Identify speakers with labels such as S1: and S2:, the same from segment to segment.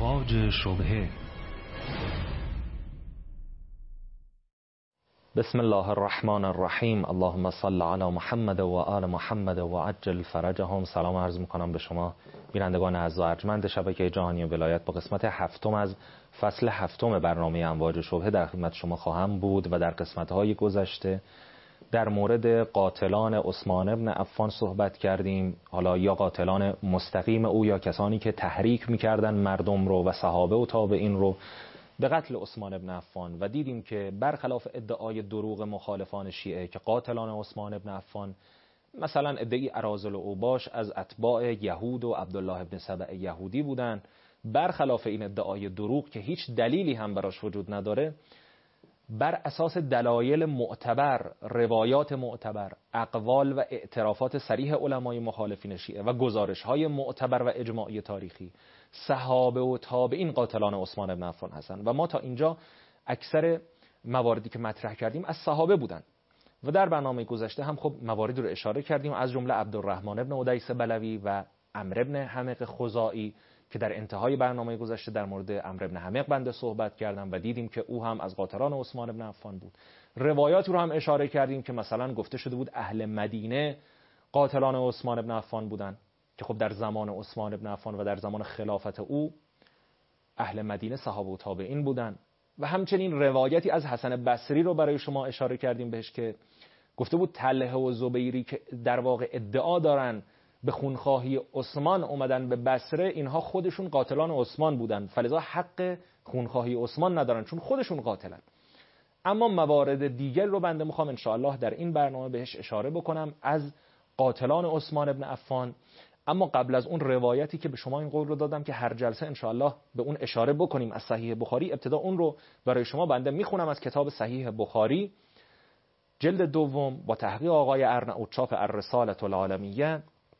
S1: امواج شبهه.
S2: بسم الله الرحمن الرحیم. اللهم صل علی محمد و آل محمد و عجل فرجهم. سلام عرض میکنم به شما بینندگان اعز و ارجمند شبکه جهانی ولایت. با قسمت هفتم از فصل هفتم برنامه امواج شبهه در خدمت شما خواهم بود و در قسمت‌های گذشته در مورد قاتلان عثمان بن عفان صحبت کردیم، حالا یا قاتلان مستقیم او یا کسانی که تحریک میکردن مردم رو و صحابه و تابعین رو به قتل عثمان بن عفان، و دیدیم که برخلاف ادعای دروغ مخالفان شیعه که قاتلان عثمان بن عفان مثلا ادعی اراذل و اوباش از اتباع یهود و عبدالله بن سبع یهودی بودن، برخلاف این ادعای دروغ که هیچ دلیلی هم براش وجود نداره، بر اساس دلایل معتبر، روایات معتبر، اقوال و اعترافات صریح علمای مخالفین شیعه و گزارش‌های معتبر و اجماعی تاریخی، صحابه و تابعین قاتلان عثمان بن عفان هستند. و ما تا اینجا اکثر مواردی که مطرح کردیم از صحابه بودن و در برنامه گذشته هم خب مواردی رو اشاره کردیم، از جمله عبدالرحمن بن ادیس بلوی و عمرو بن حمق خزاعی که در انتهای برنامه گذشته در مورد عمرو بن حمق بنده صحبت کردم و دیدیم که او هم از قاتلان عثمان بن عفان بود. روایاتی رو هم اشاره کردیم که مثلا گفته شده بود اهل مدینه قاتلان عثمان بن عفان بودن، که خب در زمان عثمان بن عفان و در زمان خلافت او اهل مدینه صحابه و تابعین بودن. و همچنین روایتی از حسن بصری رو برای شما اشاره کردیم بهش که گفته بود طلحه و زبیری که در واقع ادعا دارن به خونخواهی عثمان اومدن به بصره، اینها خودشون قاتلان عثمان بودن، فلذا حق خونخواهی عثمان ندارن چون خودشون قاتلن. اما موارد دیگر رو بنده میخوام انشاءالله در این برنامه بهش اشاره بکنم از قاتلان عثمان بن عفان. اما قبل از اون روایتی که به شما این قول رو دادم که هر جلسه انشاءالله به اون اشاره بکنیم از صحیح بخاری، ابتدا اون رو برای شما بنده میخونم از کتاب صحیح بخاری جلد دوم با تحقیق آقای ارناؤوط چاپ الرسالة العالمیه.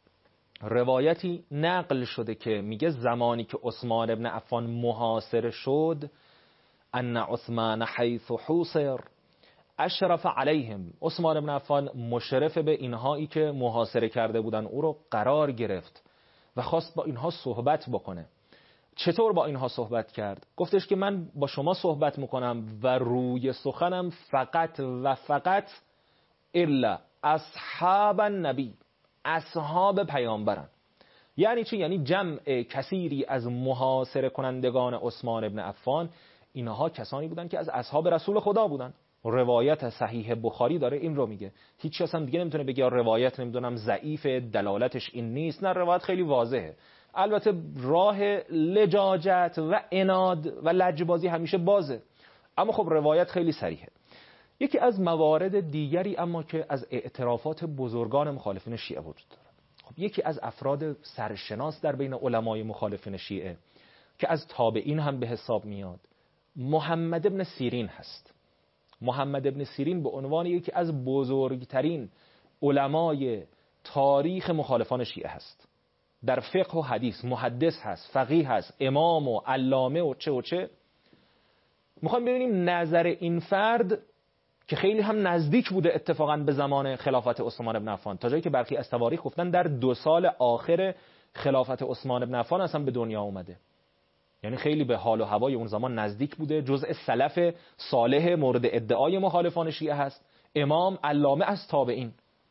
S2: روایتی نقل شده که میگه زمانی که عثمان بن عفان محاصره شد، ان عثمان حیث حوصر اشرف علیهم، عثمان بن عفان مشرف به اینهایی که محاصره کرده بودن او رو قرار گرفت و خواست با اینها صحبت بکنه. چطور با اینها صحبت کرد؟ گفتش که من با شما صحبت میکنم و روی سخنم فقط و فقط الا اصحاب النبی، اصحاب پیامبرن. یعنی چی؟ یعنی جمع کثیری از محاصره کنندگان عثمان بن عفان اینها کسانی بودن که از اصحاب رسول خدا بودن. روایت صحیح بخاری داره این رو میگه، هیچ کس هم دیگه نمیتونه بگه روایت نمیدونم ضعیف دلالتش این نیست. نه، روایت خیلی واضحه. البته راه لجاجت و عناد و لجبازی همیشه بازه، اما خب روایت خیلی صریحه. یکی از موارد دیگری اما که از اعترافات بزرگان مخالفین شیعه وجود داره، خب یکی از افراد سرشناس در بین علمای مخالفین شیعه که از تابعین هم به حساب میاد، محمد ابن سیرین هست. محمد ابن سیرین به عنوان یکی از بزرگترین علمای تاریخ مخالفان شیعه هست. در فقه و حدیث محدث هست، فقیه هست، امام و علامه و چه و چه. میخوایم ببینیم نظر این فرد که خیلی هم نزدیک بوده اتفاقا به زمان خلافت عثمان بن عفان، تا جایی که برخی از تواریخ گفتن در 2 سال آخر خلافت عثمان بن عفان اصلا به دنیا اومده. یعنی خیلی به حال و هوای اون زمان نزدیک بوده، جزء سلف صالح مورد ادعای مخالفان شیعه هست، امام، علامه از تابعین.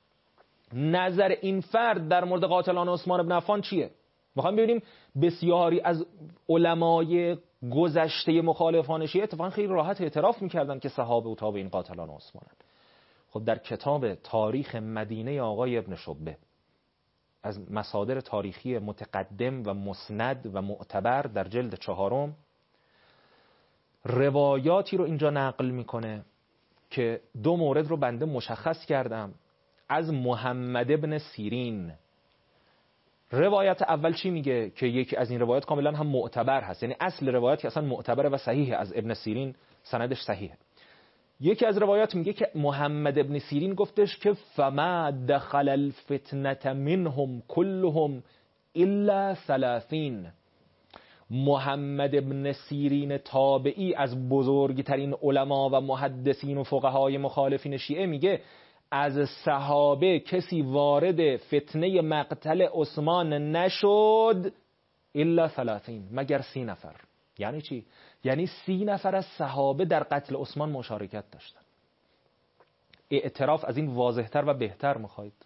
S2: نظر این فرد در مورد قاتلان عثمان بن عفان چیه؟ میخوایم ببینیم بسیاری از علمای گذشته مخالفان شیعه اتفاقا خیلی راحت اعتراف میکردن که صحابه و تابعین قاتلان عثمانن. خب در کتاب تاریخ مدینه آقای ابن شبه از مصادر تاریخی متقدم و مسند و معتبر در جلد 4 روایاتی رو اینجا نقل میکنه که 2 مورد رو بنده مشخص کردم از محمد ابن سیرین. روایت اول چی میگه؟ که یکی از این روایات کاملا هم معتبر هست، یعنی اصل روایت که اصلا معتبره و صحیحه، از ابن سیرین سندش صحیحه. یکی از روایات میگه که محمد ابن سیرین گفتش که فما دخل الفتنة منهم كلهم الا 30. محمد ابن سیرین تابعی از بزرگترین علما و محدثین و فقهای مخالفین شیعه میگه از صحابه کسی وارد فتنه مقتل عثمان نشد الا 30، مگر 30 نفر. یعنی چی؟ یعنی 30 نفر از صحابه در قتل عثمان مشارکت داشتن. اعتراف از این واضح‌تر و بهتر می‌خواید؟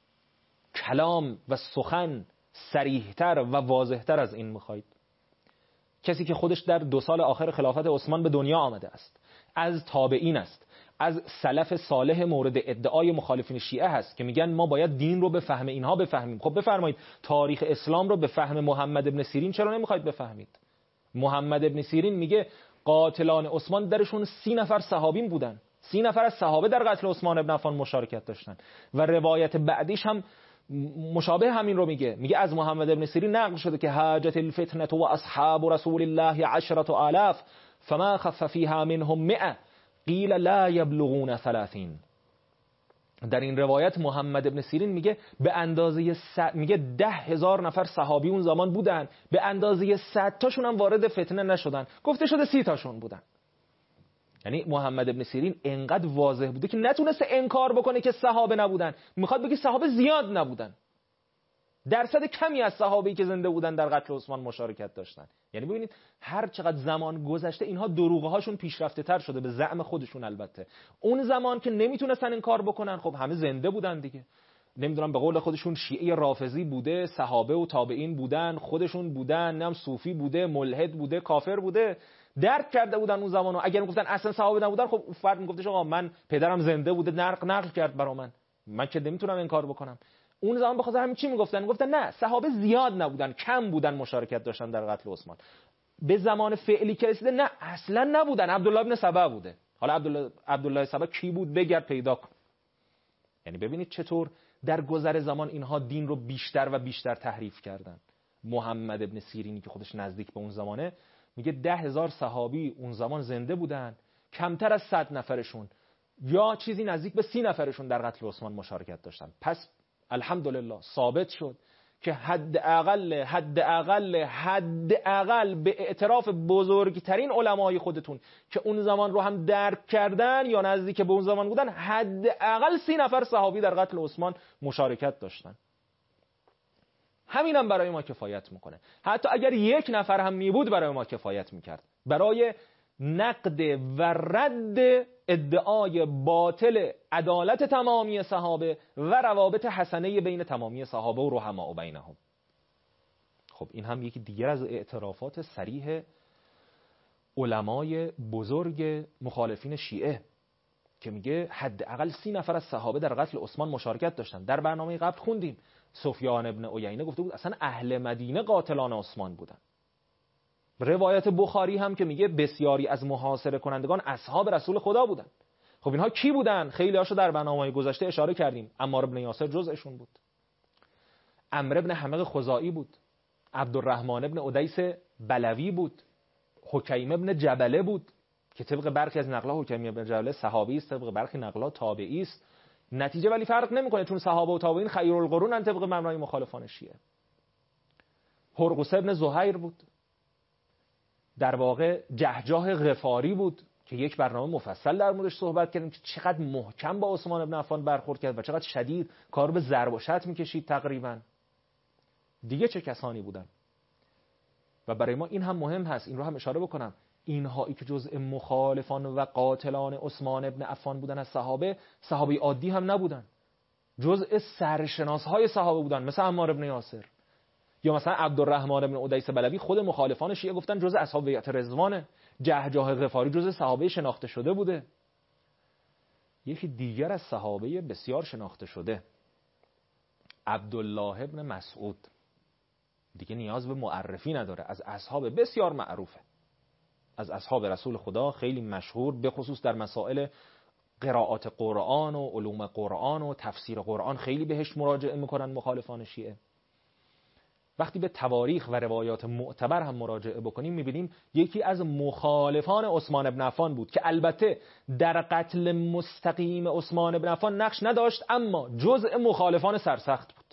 S2: کلام و سخن صریح‌تر و واضح‌تر از این می‌خواید؟ کسی که خودش در 2 سال آخر خلافت عثمان به دنیا آمده است، از تابعین است، از سلف صالح مورد ادعای مخالفین شیعه هست که میگن ما باید دین رو به فهم اینها بفهمیم. خب بفرمایید تاریخ اسلام رو به فهم محمد ابن سیرین چرا نمیخواید بفهمید؟ محمد ابن سیرین میگه قاتلان عثمان درشون 30 نفر صحابین بودن، 30 نفر از صحابه در قتل عثمان ابن عفان مشارکت داشتن و روایت بعدیش هم مشابه همین رو میگه از محمد ابن سیرین نقل شده که حاجت الفتنه و اصحاب رسول الله 10,000 فما خف فيها منهم 100 قیل لا یبلغون 30. در این روایت محمد ابن سیرین میگه به اندازه میگه 10,000 نفر صحابی اون زمان بودن، به اندازه 100 تاشون هم وارد فتنه نشدن، گفته شده 30 تاشون بودن. یعنی محمد ابن سیرین انقدر واضح بوده که نتونسته انکار بکنه که صحابه نبودن، میخواد بگه صحابه زیاد نبودن، درصد کمی از صحابه‌ای که زنده بودن در قتل عثمان مشارکت داشتن. یعنی ببینید هر چقدر زمان گذشته اینها دروغهاشون پیشرفته تر شده، به زعم خودشون البته. اون زمان که نمیتونستن انکار بکنن خب همه زنده بودن دیگه، نمیدونم به قول خودشون شیعه رافضی بوده، صحابه و تابعین بودن، خودشون بودن، نم صوفی بوده، ملحد بوده، کافر بوده، درک کرده بودن اون زمانو. اگر میگفتن اصلا صحابه نبودن خب فرد میگفتش آقا من پدرم زنده بوده نقل کرد برا من که نمیتونم انکار بکنم. اون زمان به خاطر همین چی میگفتن نه صحابه زیاد نبودن، کم بودن مشارکت داشتن در قتل عثمان. به زمان فعلی که رسیده نه اصلا نبودن، عبدالله ابن سبا بوده. حالا عبدالله سبا کی بود بگرد پیدا کن. یعنی ببینید چطور در گذر زمان اینها دین رو بیشتر و بیشتر تحریف کردن. محمد ابن سیرینی که خودش نزدیک به اون زمانه میگه 10,000 صحابی اون زمان زنده بودن، کمتر از 100 نفرشون یا چیزی نزدیک به 30 نفرشون در قتل عثمان مشارکت داشتن. پس الحمدلله ثابت شد که حداقل به اعتراف بزرگترین علمای خودتون که اون زمان رو هم درک کردن یا نزدیک به اون زمان بودن، حداقل 30 نفر صحابی در قتل عثمان مشارکت داشتن. همینم برای ما کفایت میکنه. حتی اگر 1 نفر هم میبود برای ما کفایت میکرد برای نقد و رد ادعای باطل عدالت تمامی صحابه و روابط حسنه بین تمامی صحابه و رحماء بینهم. خب این هم یکی دیگر از اعترافات صریح علمای بزرگ مخالفین شیعه که میگه حداقل 30 نفر از صحابه در قتل عثمان مشارکت داشتن. در برنامه قبل خوندیم سفیان ابن عیینه گفته بود اصلا اهل مدینه قاتلان عثمان بودن. روایت بخاری هم که میگه بسیاری از محاصره کنندگان اصحاب رسول خدا بودن. خب اینها کی بودن؟ خیلی هاشو در برنامه‌های گذشته اشاره کردیم. عمار بن یاسر جزءشون بود، عمرو بن حمق خزاعی بود، عبدالرحمن بن ادیس بلوی بود، حکیم بن جبله بود که طبق برخی از نقل‌ها حکیم بن جبله صحابی است، طبق برخی نقل‌ها تابعی است. نتیجه ولی فرق نمی‌کنه چون صحابه و تابعین خیرالقرون طبق مبنای مخالفان شیعه. هرقوس بن زهیر بود، در واقع جهجاه غفاری بود که یک برنامه مفصل در موردش صحبت کردیم که چقدر محکم با عثمان بن عفان برخورد کرد و چقدر شدید کار به ضرب و شتم می‌کشید تقریبا. دیگه چه کسانی بودن؟ و برای ما این هم مهم هست، این رو هم اشاره بکنم، اینهایی که جزء مخالفان و قاتلان عثمان بن عفان بودن از صحابه عادی هم نبودن، جزء سرشناس‌های صحابه بودن، مثل عمار بن یاسر یا مثلا عبدالرحمن بن ادیس بلوی. خود مخالفان شیعه گفتن جزء اصحاب بیعت رضوانه. جهجاه غفاری جزء صحابه شناخته شده بوده. یکی دیگر از صحابه بسیار شناخته شده عبدالله ابن مسعود، دیگه نیاز به معرفی نداره، از اصحاب بسیار معروفه، از اصحاب رسول خدا، خیلی مشهور، به خصوص در مسائل قرائات قرآن و علوم قرآن و تفسیر قرآن خیلی بهش مراجعه میکنن مخالفان شیعه. وقتی به تواریخ و روایات معتبر هم مراجعه بکنیم میبینیم یکی از مخالفان عثمان بن عفان بود که البته در قتل مستقیم عثمان بن عفان نقش نداشت اما جزء مخالفان سرسخت بود.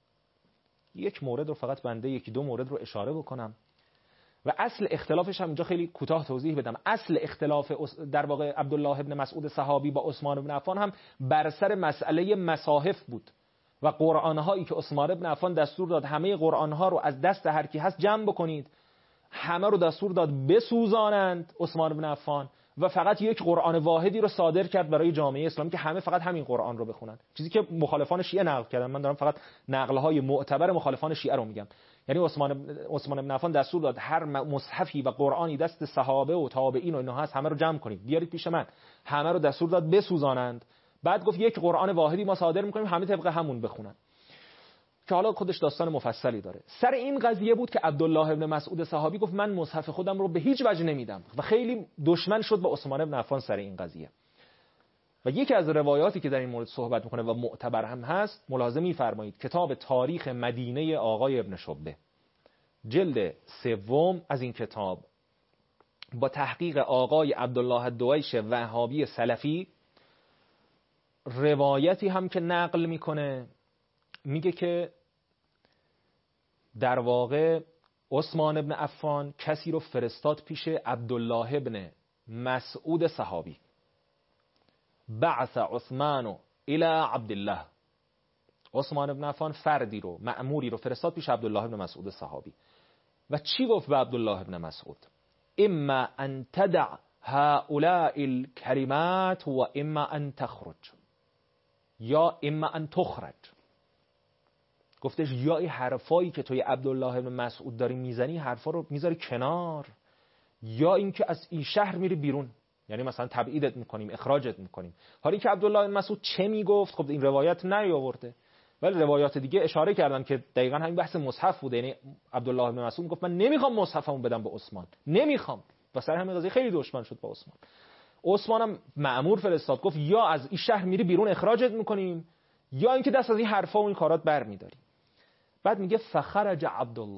S2: یک مورد رو فقط بنده یکی دو مورد رو اشاره بکنم و اصل اختلافش هم اینجا خیلی کوتاه توضیح بدم. اصل اختلاف در واقع عبدالله ابن مسعود صحابی با عثمان بن عفان هم بر سر مسئله مصاحف بود. و قرآن‌هایی که عثمان بن عفان دستور داد همه قرآن‌ها رو از دست هر کی هست جمع بکنید، همه رو دستور داد بسوزانند عثمان بن عفان و فقط یک قرآن واحدی رو صادر کرد برای جامعه اسلامی که همه فقط همین قرآن رو بخونن. چیزی که مخالفان شیعه نقل کردن، من دارم فقط نقل‌های معتبر مخالفان شیعه رو میگم. یعنی عثمان بن عفان دستور داد هر مصحفی و قرآنی دست صحابه و تابعین و اینا هست همه رو جمع کنید بیارید پیش من، همه رو دستور داد بسوزانند. بعد گفت یک قرآن واحدی ما صادر می‌کنیم، همه طبق همون بخونن، که حالا خودش داستان مفصلی داره. سر این قضیه بود که عبدالله ابن مسعود صحابی گفت من مصحف خودم رو به هیچ وجه نمیدم و خیلی دشمن شد با عثمان بن عفان سر این قضیه. و یکی از روایاتی که در این مورد صحبت میکنه و معتبر هم هست، ملاحظه می‌فرمایید کتاب تاریخ مدینه آقای ابن شبه جلد 3 از این کتاب با تحقیق آقای عبدالله الدویش وهابی سلفی روایتی هم که نقل میکنه، میگه که در واقع عثمان ابن عفان کسی رو فرستاد پیش عبدالله ابن مسعود صحابی. بعث عثمان الى عبدالله، عثمان ابن عفان فردی رو، مأموری رو فرستاد پیش عبدالله ابن مسعود صحابی و چی گفت به عبدالله ابن مسعود؟ اما ان تدع هؤلاء الكلمات و اما ان تخرج، یا اما ان تخرج. گفتش یا این حرفایی که توی عبدالله ابن مسعود داری میزنی حرفا رو میذاری کنار، یا اینکه از این شهر میری بیرون، یعنی مثلا تبعیدت میکنیم، اخراجت میکنیم. حالا اینکه عبدالله ابن مسعود چه میگفت، خب این روایت نیاورده، ولی روایات دیگه اشاره کردن که دقیقاً همین بحث مصحف بوده. یعنی عبدالله ابن مسعود گفت من نمیخوام مصحفمو بدم به عثمان، نمیخوام، و سر همین قضیه خیلی دشمن شد با عثمان. عثمانم مأمور فرستاد گفت یا از این شهر میری بیرون اخراجت میکنیم، یا اینکه دست از این حرفا و این کارات برمیداری. بعد میگه فخرج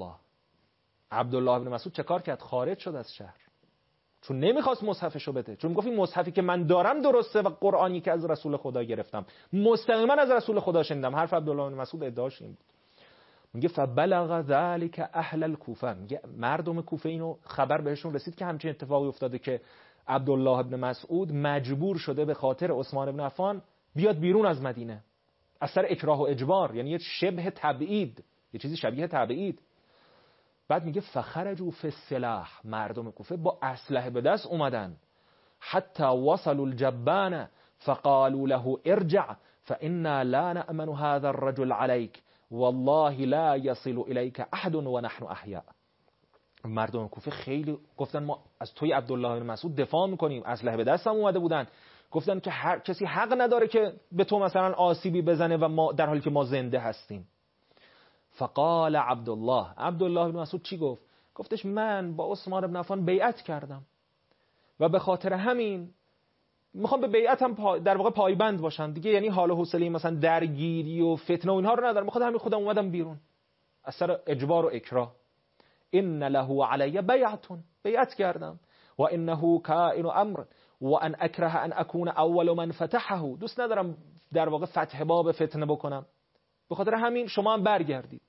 S2: عبدالله ابن مسعود چه کار کرد؟ خارج شد از شهر، چون نمیخواست مصحفشو بده، چون میگفت این مصحفی که من دارم درسته و قرآنی که از رسول خدا گرفتم مستقیما از رسول خدا شنیدم. حرف عبدالله ابن مسعود ادعاش این بود. میگه فبلغ ذلك اهل الکوفه، میگه مردم کوفه اینو خبر بهشون رسید که همچین اتفاقی افتاده که عبدالله ابن مسعود مجبور شده به خاطر عثمان ابن عفان بیاد بیرون از مدینه از سر اکراه و اجبار، یعنی یه شبه تبعید، یه چیزی شبیه تبعید. بعد میگه فخرجوا فی السلاح، مردم کوفه با اسلحه به دست اومدن، حتی وصلوا الجبانه فقالوا له ارجع فانا لا نأمن هذا الرجل عليك والله لا يصل اليك احد ونحن احياء. مردم کوفه خیلی گفتن ما از توی عبدالله بن مسعود دفاع میکنیم، اسلحه به دستم اومده بودن، گفتن که هر کسی حق نداره که به تو مثلا آسیبی بزنه و ما در حالی که ما زنده هستیم. فقال عبدالله بن مسعود چی گفت؟ گفتش من با عثمان بن عفان بیعت کردم و به خاطر همین میخوام به بیعتم در واقع پایبند باشم دیگه، یعنی حال و حوصله مثلا درگیری و فتنه و اینها رو ندارم، میخوام همین خودم اومدم بیرون از سر اجبار و اکراه. ان له علی بیعت کردم و انه کائن امر و ان اکره ان اکون اول من فتحه، دوست ندارم در واقع فتح باب فتنه بکنم، به خاطر همین شما هم برگردید.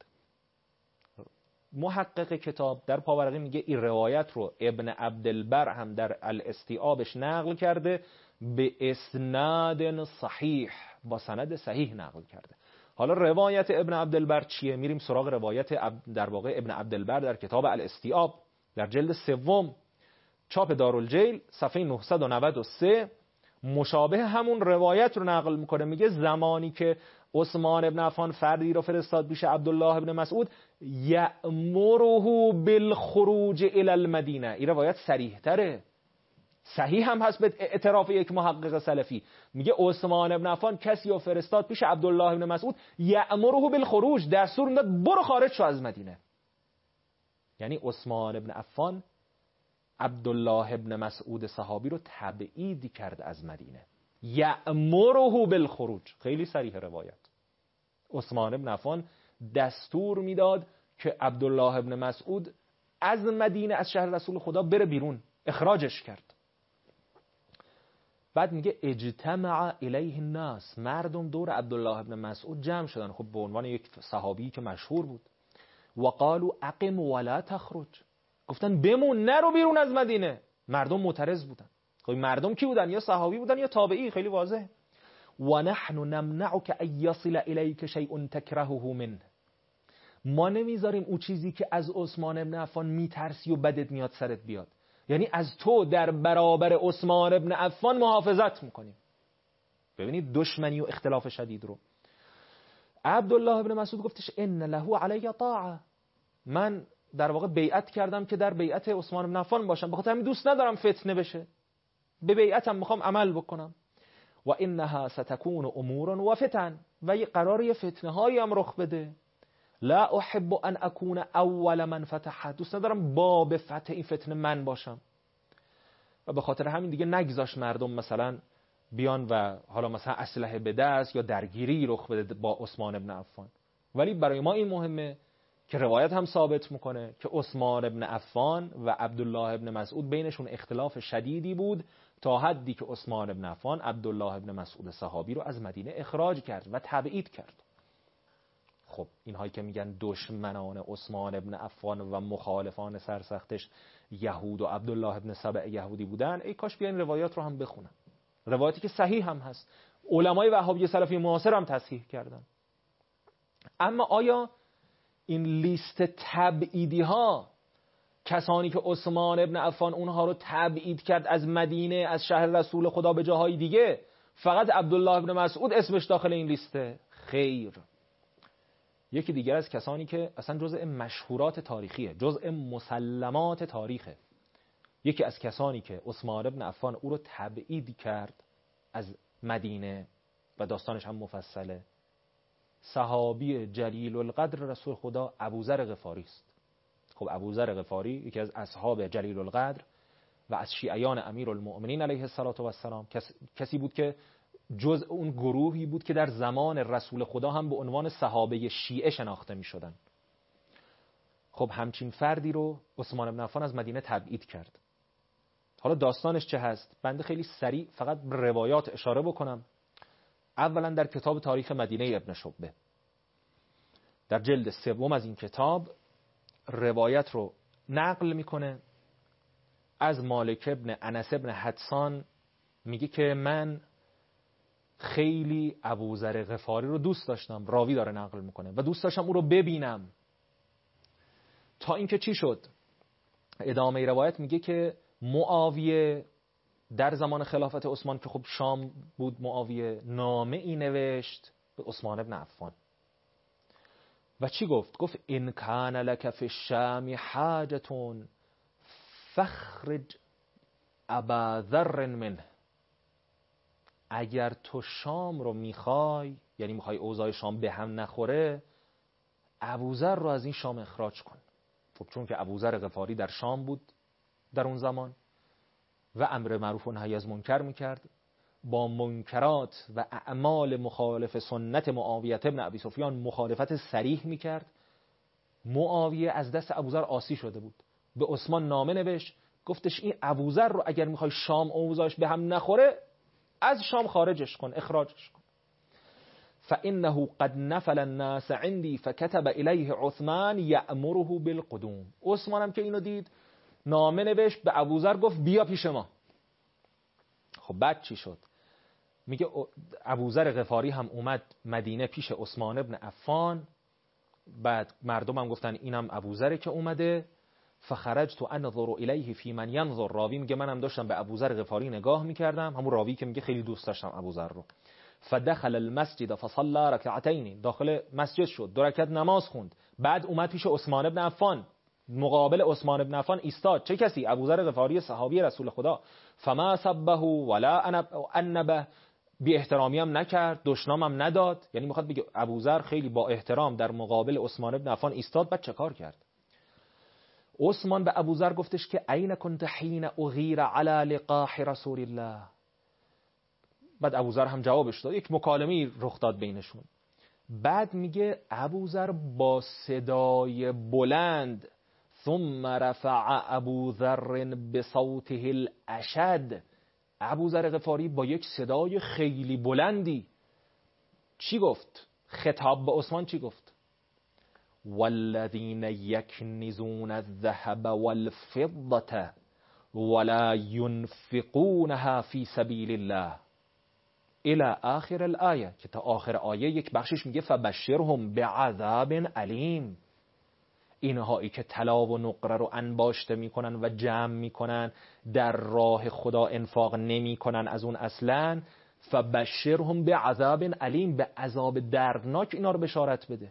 S2: محقق کتاب در پاورقی میگه این روایت رو ابن عبدالبر هم در الاستیعابش نقل کرده به اسناد صحیح، با سند صحیح نقل کرده. حالا روایت ابن عبدالبر چیه؟ میریم سراغ روایت در واقع ابن عبدالبر در کتاب الاستیعاب در جلد 3 چاپ دارالجیل صفحه 993 مشابه همون روایت رو نقل میکنه. میگه زمانی که عثمان ابن عفان فردی رو فرستاد پیش عبدالله ابن مسعود یأمره بالخروج الی المدینه، این روایت صریح تره، صحیح هم هست به اعتراف یک محقق سلفی. میگه عثمان ابن عفان کسی رو فرستاد پیش عبدالله ابن مسعود یأمره بالخروج، دستور میداد برو خارج شو از مدینه. یعنی عثمان ابن عفان عبدالله ابن مسعود صحابی رو تبعید کرد از مدینه. یأمره بالخروج، خیلی صریح روایت. عثمان ابن عفان دستور میداد که عبدالله ابن مسعود از مدینه از شهر رسول خدا بره بیرون، اخراجش کرد. بعد میگه اجتمع الیه الناس، مردم دور عبدالله ابن مسعود جمع شدن، خب به عنوان یک صحابی که مشهور بود. و قالوا اقم ولا تخرج، گفتن بمون نرو بیرون از مدینه. مردم معترض بودن. خب مردم کی بودن؟ یا صحابی بودن یا تابعی، خیلی واضحه. و نحن نمنعک ان یصل الیک شیء تکرهه منه. ما نمیذاریم اون چیزی که از عثمان ابن عفان میترسی و بدت میاد سرت بیاد. یعنی از تو در برابر عثمان ابن عفان محافظت میکنیم. ببینید دشمنی و اختلاف شدید رو. عبدالله ابن مسعود گفتش ان له علی طاعه، من در واقع بیعت کردم که در بیعت عثمان بن عفان باشم، بخاطر همین دوست ندارم فتنه بشه، به بیعتم میخوام عمل بکنم. و انها ستكون امور و فتن، و یه قرار یه فتنه هایی هم رخ بده. لا احب ان اكون اول من فتح، دوست ندارم باب فتح این فتنه من باشم. و به خاطر همین دیگه نگذاش مردم مثلا بیان و حالا مثلا اسلحه به دست یا درگیری رخ بده با عثمان بن عفان. ولی برای ما این مهمه که روایت هم ثابت میکنه که عثمان بن عفان و عبدالله بن مسعود بینشون اختلاف شدیدی بود، تا حدی که عثمان بن عفان عبدالله بن مسعود صحابی رو از مدینه اخراج کرد و تبعید کرد. خب اینهایی که میگن دشمنان عثمان بن عفان و مخالفان سرسختش یهود و عبدالله بن سبع یهودی بودن، ای کاش بیان روایات رو هم بخونن، روایاتی که صحیح هم هست، علمای وهابی سلفی معاصر هم تصحیح کردن. اما آیا این لیست تبعیدی ها، کسانی که عثمان ابن عفان اونها رو تبعید کرد از مدینه، از شهر رسول خدا به جاهای دیگه، فقط عبدالله ابن مسعود اسمش داخل این لیسته؟ خیر. یکی دیگر از کسانی که اصلا جزء مشهورات تاریخیه، جزء مسلمات تاریخه، یکی از کسانی که عثمان ابن عفان او رو تبعید کرد از مدینه و داستانش هم مفصله، صحابی جلیل القدر رسول خدا ابوذر غفاری است. خب ابوذر غفاری یکی از اصحاب جلیل القدر و از شیعیان امیرالمؤمنین علیه السلام کسی بود که جز اون گروهی بود که در زمان رسول خدا هم به عنوان صحابه شیعه شناخته می شدن. خب همچین فردی رو عثمان بن عفان از مدینه تبعید کرد. حالا داستانش چه هست؟ بنده خیلی سریع فقط به روایات اشاره بکنم. اولا در کتاب تاریخ مدینه ابن شعبه در جلد 3 از این کتاب روایت رو نقل میکنه از مالک ابن انس ابن حدسان، میگه که من خیلی ابوذر غفاری رو دوست داشتم، راوی داره نقل میکنه، و دوست داشتم او رو ببینم. تا اینکه چی شد؟ ادامه روایت میگه که معاویه در زمان خلافت عثمان که خب شام بود، معاویه نامه ای نوشت به عثمان بن عفان و چی گفت؟ گفت ان کان لک فی الشام حاجة فخرج ابا ذر منه، اگر تو شام رو میخوای، یعنی میخوای اوضاع شام به هم نخوره، ابوذر رو از این شام اخراج کن. خب چون که ابوذر غفاری در شام بود در اون زمان و امر معروف و نهی از منکر میکرد، با منکرات و اعمال مخالف سنت معاویه ابن ابی سفیان مخالفت صریح میکرد. معاویه از دست ابوذر عاصی شده بود، به عثمان نامه نوشت، گفتش این ابوذر رو اگر میخوای شام اوضاعش به هم نخوره، از شام خارجش کن، اخراجش کن. فانه قد نفل الناس عندي فكتب الیه عثمان یأمره بالقدوم. عثمان هم که اینو دید نامه نوشت به ابوذر، گفت بیا پیش ما. خب بعد چی شد؟ میگه ابوذر غفاری هم اومد مدینه پیش عثمان ابن عفان، بعد مردم هم گفتن اینم ابوذره که اومده. فخرجت انظر الیه فی من ینظر، راوی میگه منم داشتم به ابوذر غفاری نگاه میکردم، همون راوی که میگه خیلی دوست داشتم ابوذر رو. فدخل المسجد فصلى ركعتين، داخل مسجد شد، 2 رکعت نماز خوند. بعد اومد پیش عثمان ابن عفان، مقابل عثمان ابن عفان ایستاد. چه کسی؟ ابوذر غفاری صحابی رسول خدا. فما سبه ولا انبه، بی احترامی هم نکرد، دشنام هم نداد. یعنی میخواد بگه ابوذر خیلی با احترام در مقابل عثمان ابن عفان ایستاد. بعد چه کار کرد؟ عثمان به ابوذر گفتش که این کنت حین اغیر علی لقاح رسول الله. بعد ابوذر هم جوابش داد، یک مکالمه‌ای رخ داد بینشون. بعد میگه ابوذر با صدای بلند، ثم رفع ابوذر بصوته الاشد، ابوذر غفاری با یک صدای خیلی بلندی چی گفت؟ خطاب به عثمان چی گفت؟ والذین یکنزون الذهب والفضة ولا ينفقونها في سبیل الله الی آخر الآیه، که تا آخر آیه یک بخشش میگه فبشرهم بعذاب علیم. اینهایی که طلا و نقره رو انباشته میکنن و جمع میکنن در راه خدا انفاق نمیکنن از اون اصلا، فبشرهم بعذاب علیم، به عذاب دردناک اینا رو بشارت بده.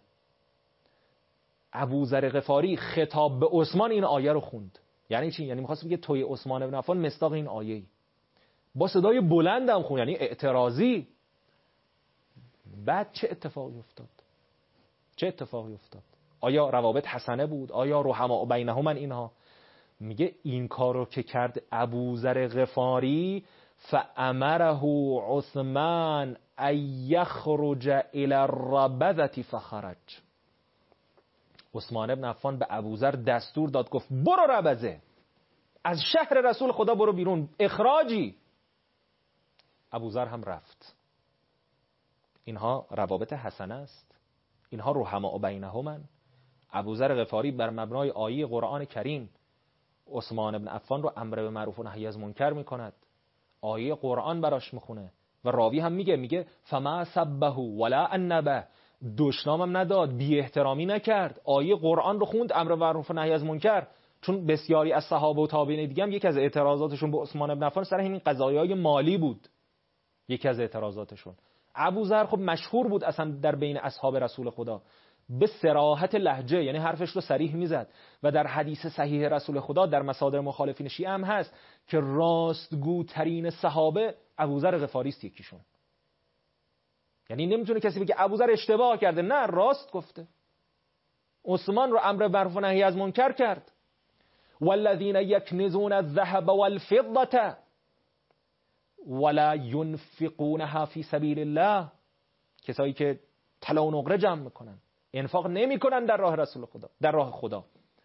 S2: ابوذر غفاری خطاب به عثمان این آیه رو خوند. یعنی چی؟ یعنی می‌خواست بگه توی عثمان بن عفان مصداق این آیه‌ای. با صدای بلندم خوند، یعنی اعتراضی. بعد چه اتفاقی افتاد؟ چه اتفاقی افتاد؟ آیا روابط حسنه بود؟ آیا رحماء بینهما اینها؟ میگه این کارو که کرد ابوذر غفاری، فامره عثمان ان یخرج الی الربذة فخرج. عثمان بن عفان به ابوذر دستور داد، گفت برو ربذه، از شهر رسول خدا برو بیرون، اخراجی. ابوذر هم رفت. اینها روابط حسنه است، اینها رحماء بینهما. ابوذر غفاری بر مبنای آیه قرآن کریم عثمان بن عفان رو امر به معروف و نهی از منکر میکند، آیه قرآن براش میخونه و راوی هم میگه فما سبه ولا انبه، دشنامم نداد، بی احترامی نکرد، آیه قرآن رو خوند، امر به معروف و نهی از منکر. چون بسیاری از صحابه و تابعین دیگه هم یکی از اعتراضاتشون به عثمان بن عفان سر همین قضایای مالی بود. یکی از اعتراضاتشون. ابوذر خب مشهور بود اصلا در بین اصحاب رسول خدا به صراحت لهجه، یعنی حرفش رو صریح میزد و در حدیث صحیح رسول خدا در مصادر مخالفین شیعه هم هست که راستگوترین صحابه ابوذر غفاری است یکیشون. یعنی نمیتونه کسی بگه ابوذر اشتباه کرده، نه، راست گفته. عثمان رو امر معروف و نهی از منکر کرد. والذین یکنزون الذهب والفضة ولا ينفقونها فی سبیل الله، کسایی که طلا و نقره جمع میکنن، انفاق نمیکنن در راه رسول خدا، در راه خدا.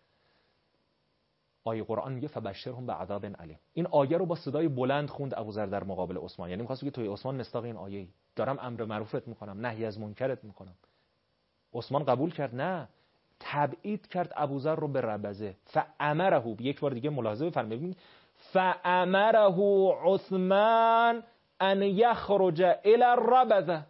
S2: آیه قرآن میگه فبشرهم بعذاب علیم. این آیه رو با صدای بلند خوند ابوذر در مقابل عثمان. یعنی می‌خواست بگه توی عثمان مصداق این آیه‌ای، دارم امر معروفت میکنم، نهی از منکرت میکنم. عثمان قبول کرد؟ نه، تبعید کرد ابوذر رو به ربذه. فامره، یک بار دیگه ملاحظه بفرمایید، فامره عثمان ان یخرج الی الربذه.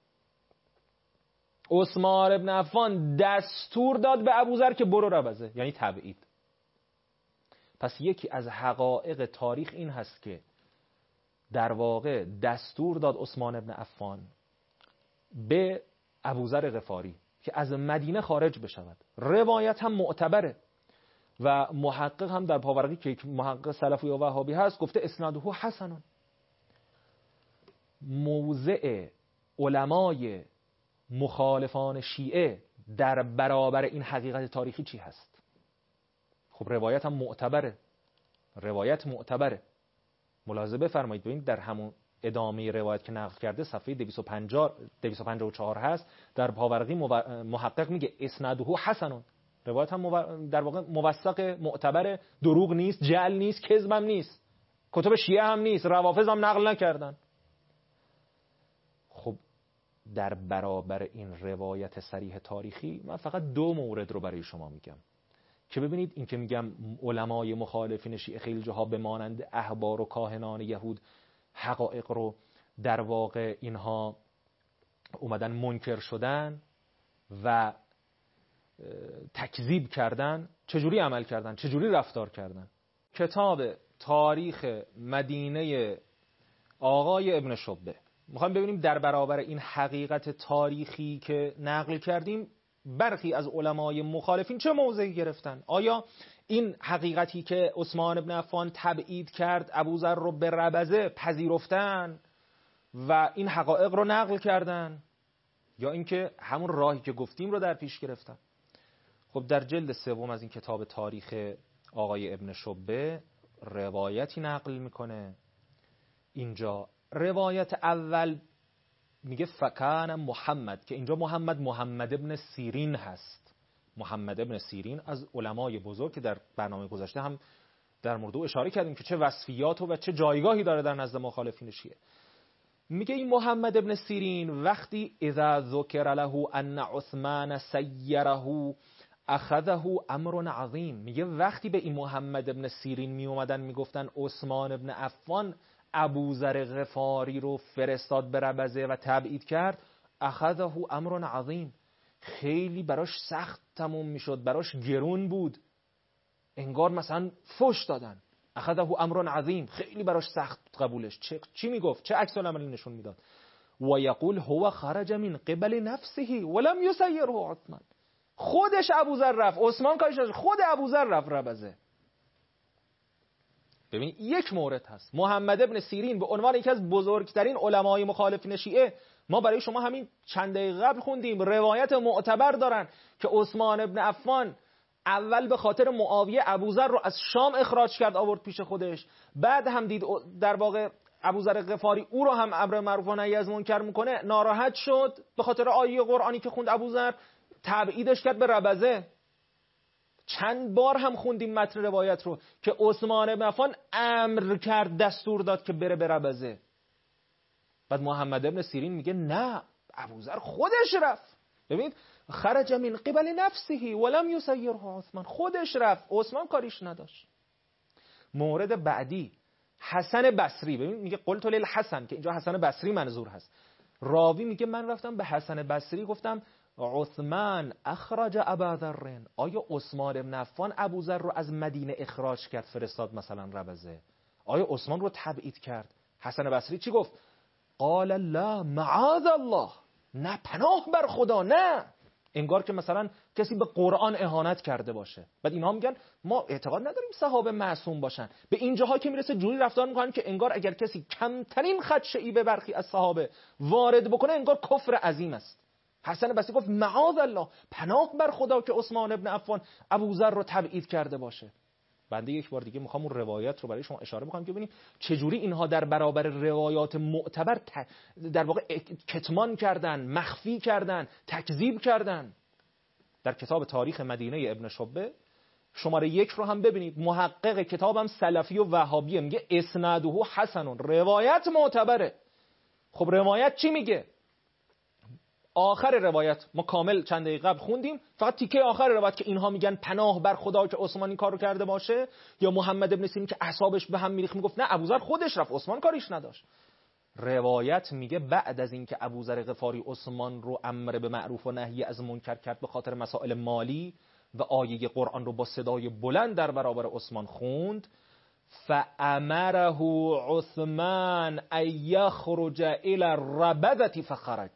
S2: عثمان بن عفان دستور داد به ابوذر که برو ربذه، یعنی تبعید. پس یکی از حقایق تاریخ این هست که در واقع دستور داد عثمان بن عفان به ابوذر غفاری که از مدینه خارج بشود. روایت هم معتبره و محقق هم در پاورقی که محقق سلفی و وهابی هست گفته اسناده حسن. موضع علمای مخالفان شیعه در برابر این حقیقت تاریخی چی هست؟ خب روایت هم معتبره، روایت معتبره. ملاحظه بفرمایید، ببینید در همون ادامه روایت که نقل کرده صفحه 254 هست، در پاورقی محقق میگه اسناده حسن. روایت هم در واقع موثق، معتبره، دروغ نیست، جعل نیست، کذب هم نیست، کتب شیعه هم نیست، روافض هم نقل نکردن. خب در برابر این روایت صریح تاریخی من فقط دو مورد رو برای شما میگم که ببینید این که میگم علمای مخالفین شیعه خیلی جاها به مانند احبار و کاهنان یهود حقایق رو در واقع اینها اومدن منکر شدن و تکذیب کردن، چجوری عمل کردن، چجوری رفتار کردن. کتاب تاریخ مدینه آقای ابن شبه، میخوایم ببینیم در برابر این حقیقت تاریخی که نقل کردیم برخی از علمای مخالفین چه موضعی گرفتن. آیا این حقیقتی که عثمان بن عفان تبعید کرد ابوذر رو به ربذه پذیرفتن و این حقایق رو نقل کردن، یا اینکه همون راهی که گفتیم رو در پیش گرفتن؟ خب در جلد سوم از این کتاب تاریخ آقای ابن شبه روایتی نقل میکنه. اینجا روایت اول میگه فکان محمد، که اینجا محمد ابن سیرین هست. محمد ابن سیرین از علمای بزرگ که در برنامه گذشته هم در مورد او اشاره کردیم که چه وصفیات و چه جایگاهی داره در نزد مخالفین شیعه. میگه این محمد ابن سیرین وقتی اذا ذکر له ان عثمان سیره اخذه امر عظیم، میگه وقتی به این محمد ابن سیرین می اومدن میگفتن عثمان ابن عفان ابوذر غفاری رو فرستاد به ربضه و تبعید کرد، اخذه امر عظیم، خیلی براش سخت تموم میشد، براش گرون بود، انگار مثلا فحش دادن. اخذه امر عظیم، خیلی براش سخت قبولش. چی میگفت؟ چه عکس العملی نشون میداد؟ و یقول هو خرج من قبل نفسه ولم یسیره عثمان. خودش ابوذر رفت، عثمان کارش نداشت، خود ابوذر رفت ربضه. ببین یک مورد هست، محمد ابن سیرین به عنوان یکی از بزرگترین علمای مخالفین شیعه، ما برای شما همین چند دقیقه قبل خوندیم، روایت معتبر دارن که عثمان ابن عفان اول به خاطر معاویه ابوذر رو از شام اخراج کرد، آورد پیش خودش، بعد هم دید در واقع ابوذر غفاری او رو هم امر معروف و نهی از منکر میکنه، ناراحت شد به خاطر آیه قرآنی که خوند ابوذر، تبعیدش کرد به ربضه. چند بار هم خوندیم متن روایت رو که عثمان بن عفان امر کرد، دستور داد که بره به ربضه. بعد محمد ابن سیرین میگه نه، ابوذر خودش رفت. ببینید، خرج من قبل نفسه ولم یسیره عثمان، خودش رفت، عثمان کاریش نداشت. مورد بعدی حسن بصری. ببین میگه قلت للحسن، که اینجا حسن بصری منظور هست. راوی میگه من رفتم به حسن بصری گفتم عثمان اخرج ابوذر، آیا عثمان ابن عفان ابوذر رو از مدینه اخراج کرد فرستاد مثلا ربضه؟ آیا عثمان رو تبعید کرد؟ حسن بصری چی گفت؟ قال لا معاذ الله، نه پناه بر خدا، نه. انگار که مثلا کسی به قرآن اهانت کرده باشه. بعد اینها میگن ما اعتقاد نداریم صحابه معصوم باشن. به این جاها که میرسه جوری رفتار میکنن که انگار اگر کسی کمترین خدشه‌ای به برخی از صحابه وارد بکنه انگار کفر عظیم است. حسن بصری گفت معاذ الله، پناه بر خدا که عثمان ابن عفان ابوذر رو تبعید کرده باشه. بنده یک بار دیگه میخوام اون روایت رو برای شما اشاره بکنم که ببینید چجوری اینها در برابر روایات معتبر در واقع کتمان کردن، مخفی کردن، تکذیب کردن. در کتاب تاریخ مدینه ابن شبه شماره 1 رو هم ببینید، محقق کتابم سلفی و وهابیه، میگه اسناده حسن، روایت معتبره. خب روایت چی میگه؟ آخر روایت ما کامل چند دقیقه قبل خوندیم، فقط تیکه آخر روایت که اینها میگن پناه بر خدا که عثمان این کارو کرده باشه، یا محمد ابن سیرین که اعصابش به هم میریخت میگفت نه ابوذر خودش رفت، عثمان کاریش نداشت. روایت میگه بعد از اینکه ابوذر غفاری عثمان رو امر به معروف و نهی از منکر کرد به خاطر مسائل مالی و آیه قرآن رو با صدای بلند در برابر عثمان خوند، فامره عثمان ان یخرج الی الربذة فخرج.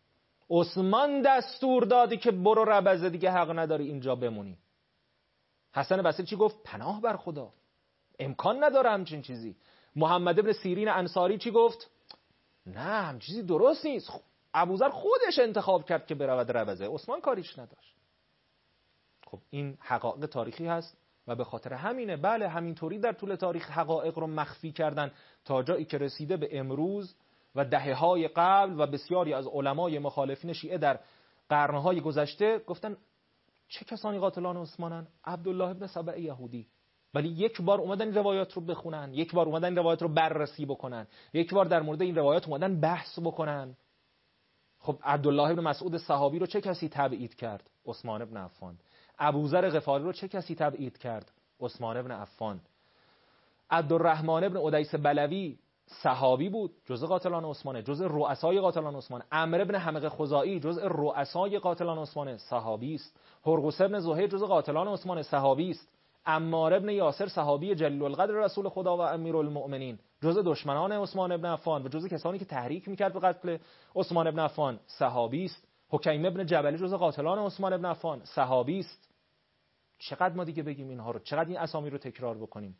S2: عثمان دستور دادی که برو ربضه، دیگه حق نداری اینجا بمونی. حسن بصری چی گفت؟ پناه بر خدا، امکان نداره همچین چیزی. محمد ابن سیرین انصاری چی گفت؟ نه هم چیزی درست نیست، ابوذر خودش انتخاب کرد که برود ربضه، عثمان کاریش نداشت. خب این حقایق تاریخی هست و به خاطر همینه، بله همینطوری در طول تاریخ حقایق رو مخفی کردن تا جایی که رسیده به امروز و دهه‌های قبل و بسیاری از علمای مخالفین شیعه در قرن‌های گذشته گفتن چه کسانی قاتلان عثمانن؟ عبدالله ابن سبع یهودی. ولی یک بار اومدن این روایات رو بخونن، یک بار اومدن این روایات رو بررسی بکنن، یک بار در مورد این روایات اومدن بحث بکنن. خب عبدالله ابن مسعود صحابی رو چه کسی تبعید کرد؟ عثمان ابن عفان. ابوذر غفاری رو چه کسی تبعید کرد؟ عثمان ابن عفان. عبدالرحمن ابن ادیس بلوی صحابی بود، جزء قاتلان عثمانه، جزء رؤسای قاتلان عثمان. عمرو ابن حمق خزاعی جزء رؤسای قاتلان عثمانه، صحابی است. هرقس ابن زهیر جزء قاتلان عثمانه، صحابی است. عمار ابن یاسر صحابی جلیل القدر رسول خدا و امیرالمؤمنین، جزء دشمنان عثمان ابن عفان و جزء کسانی که تحریک میکرد به قتل عثمان ابن عفان، صحابی است. حکیم ابن جبلی جزء قاتلان عثمان ابن عفان، صحابی است. چقدر ما دیگه بگیم اینها رو، چقدر این اسامی رو تکرار بکنیم؟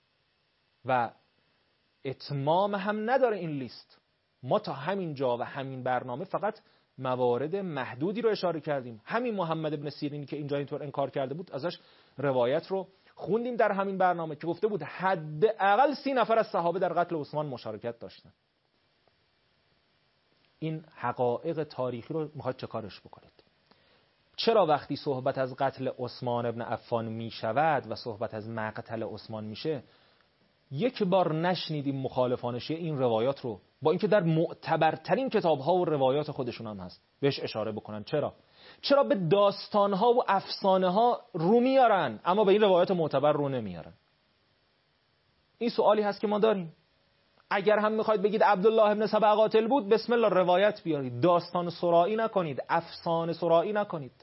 S2: و اتمام هم نداره این لیست. ما تا همین جا و همین برنامه فقط موارد محدودی رو اشاره کردیم. همین محمد ابن سیرینی که اینجا اینطور انکار کرده بود ازش روایت رو خوندیم در همین برنامه که گفته بود حداقل 30 نفر از صحابه در قتل عثمان مشارکت داشتن. این حقایق تاریخی رو میخواد چه کارش بکنید؟ چرا وقتی صحبت از قتل عثمان ابن عفان میشود و صحبت از مقتل عثمان میشه یک بار نشنیدیم مخالفان شیعه این روایات رو، با اینکه در معتبرترین کتاب‌ها و روایات خودشون هم هست، بهش اشاره بکنن؟ چرا به داستان‌ها و افسانه‌ها رو میارن اما به این روایات معتبر رو نمیارن؟ این سوالی هست که ما داریم. اگر هم میخواید بگید عبدالله ابن سبع قاتل بود، بسم الله روایت بیارید. داستان سرایی نکنید، افسانه سرایی نکنید.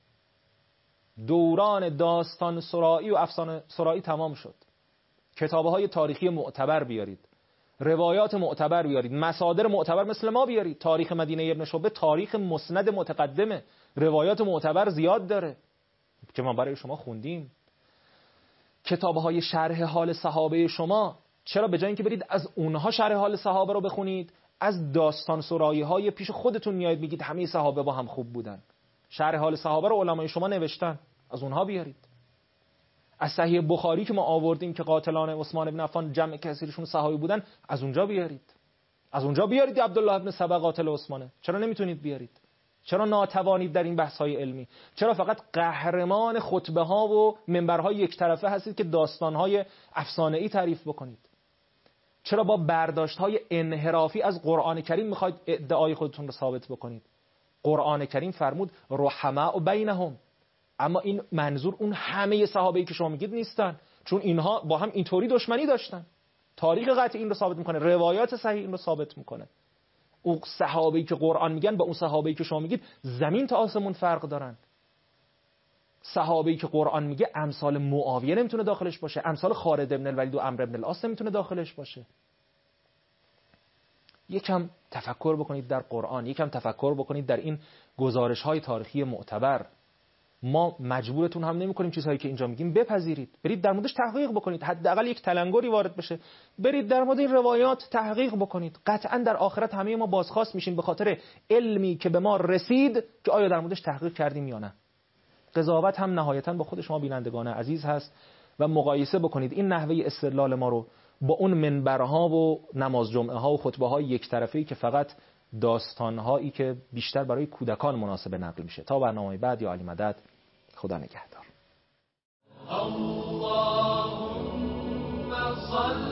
S2: دوران داستان سرایی و افسانه سرایی تمام شد. کتاب‌های تاریخی معتبر بیارید، روایات معتبر بیارید، مصادر معتبر مثل ما بیارید. تاریخ مدینه ابن شعبه تاریخ مسند متقدمه، روایات معتبر زیاد داره که ما برای شما خوندیم. کتاب‌های شرح حال صحابه شما، چرا به جای اینکه برید از اونها شرح حال صحابه رو بخونید، از داستان سرایی‌های پیش خودتون میایید میگید همه صحابه با هم خوب بودن؟ شرح حال صحابه رو علمای شما نوشتن، از اونها بیارید. از صحیح بخاری که ما آوردیم که قاتلان عثمان بن عفان جمع کثیرشون صحابی بودن، از اونجا بیارید. از اونجا بیارید عبدالله بن سبع قاتل عثمانه. چرا نمیتونید بیارید؟ چرا ناتوانید در این بحث‌های علمی؟ چرا فقط قهرمان خطبه‌ها و منبرهای یک طرفه هستید که داستان‌های افسانه‌ای تعریف بکنید؟ چرا با برداشت‌های انحرافی از قرآن کریم میخواید ادعای خودتون رو ثابت بکنید؟ قرآن کریم فرمود رحماء بینهم، اما این منظور اون همه صحابه‌ای که شما میگید نیستن، چون اینها با هم اینطوری دشمنی داشتن. تاریخ قطعی این رو ثابت میکنه، روایات صحیح این رو ثابت میکنه. اون صحابه‌ای که قرآن میگن با اون صحابه‌ای که شما میگید زمین تا آسمون فرق دارن. صحابه‌ای که قرآن میگه امثال معاویه نمیتونه داخلش باشه، امثال خالد بن الولید و عمرو بن العاص نمیتونه داخلش باشه. یکم تفکر بکنید در قرآن، یکم تفکر بکنید در این گزارش‌های تاریخی معتبر. ما مجبورتون هم نمی‌کنیم چیزهایی که اینجا میگیم بپذیرید، برید در موردش تحقیق بکنید، حداقل یک تلنگری وارد بشه، برید در مورد این روایات تحقیق بکنید. قطعا در آخرت همه ما بازخواست میشیم به خاطر علمی که به ما رسید که آیا در موردش تحقیق کردیم یا نه. قضاوت هم نهایتاً با خود شما بینندگان عزیز هست و مقایسه بکنید این نحوه استدلال ما رو با اون منبرها و نماز جمعه ها و خطبه های یک طرفه‌ای که فقط داستان‌هایی که بیشتر برای کودکان مناسب نقل میشه. تا برنامه بعد، یا علی مدد، خدا نگهدار. اللهم صل